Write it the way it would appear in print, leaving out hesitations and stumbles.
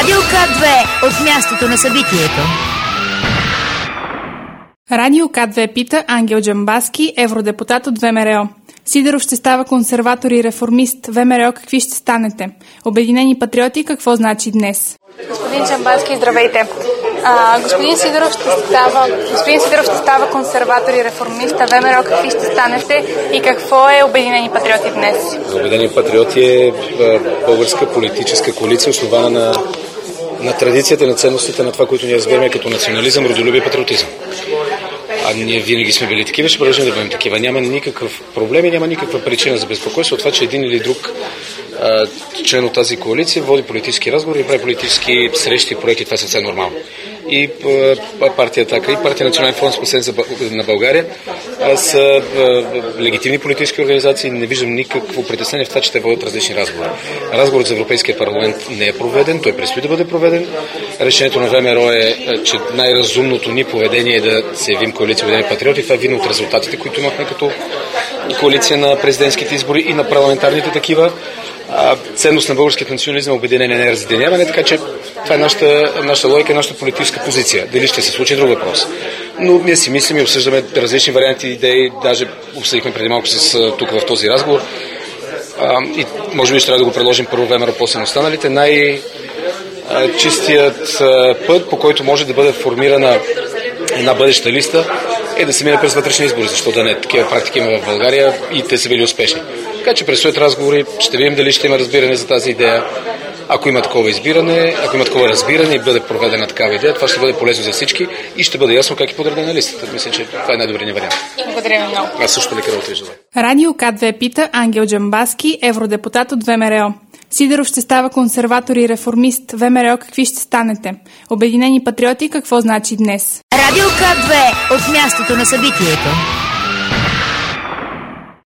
Радио К2 от мястото на събитието. Радио К2 пита Ангел Джамбазки, евродепутат от ВМРО. Сидеров ще става консерватор и реформист. ВМРО какви ще станете? Обединени патриоти какво значи днес? Господин Джамбазки, здравейте. Господин Сидеров ще става консерватор и реформист. А ВМРО какви ще станете и какво е Обединени патриоти днес? Обединени патриоти е българска политическа коалиция, основана на традицията, на ценностите, на това, което ние разбираме като национализъм, родолюбие и патриотизъм. А ние винаги сме били такива, ще продължим да бъдем такива. Няма никакъв проблем и няма никаква причина за безпокойство от това, че един или друг член от тази коалиция води политически разговори и прави политически срещи и проекти. Това е съвсем нормално. И партия Атака, и партия Национален фронт спасен на България са легитимни политически организации. Не виждам никакво притеснение в това, че те водят различни разговори. Разговорът за Европейския парламент не е проведен, той предстои да бъде проведен. Решението на ВМРО е, че най-разумното ни поведение е да се явим коалиция Обединени патриоти. Това е видно от резултатите, които имахме като коалиция на президентските избори и на парламентарните такива. Ценност на българският национализъм е обединение, не разединяване, така че това е нашата логика, нашата политическа позиция. Дали ще се случи, друг въпрос. Но ние си мислим и обсъждаме различни варианти, идеи, даже обсъдихме преди малко тук в този разговор. И може би ще трябва да го предложим първо ВМРО, после на останалите. Най-чистият път, по който може да бъде формирана една бъдеща листа, е да се мине през вътрешни избори, защото да не такива практики има в България и те са били успешни. Така че предстоят разговори, ще видим дали ще има разбиране за тази идея. Ако има такова разбиране и бъде проведена такава идея, това ще бъде полезно за всички и ще бъде ясно как е подредена листата. Мисля, че това е най-добрият вариант. Благодаря ви много. Аз също лекар от желая. Радио К2 пита Ангел Джамбазки, евродепутат от ВМРО. Сидеров ще става консерватор и реформист. ВМРО какви ще станете? Обединени патриоти какво значи днес? Радио К2 от мястото на събитието.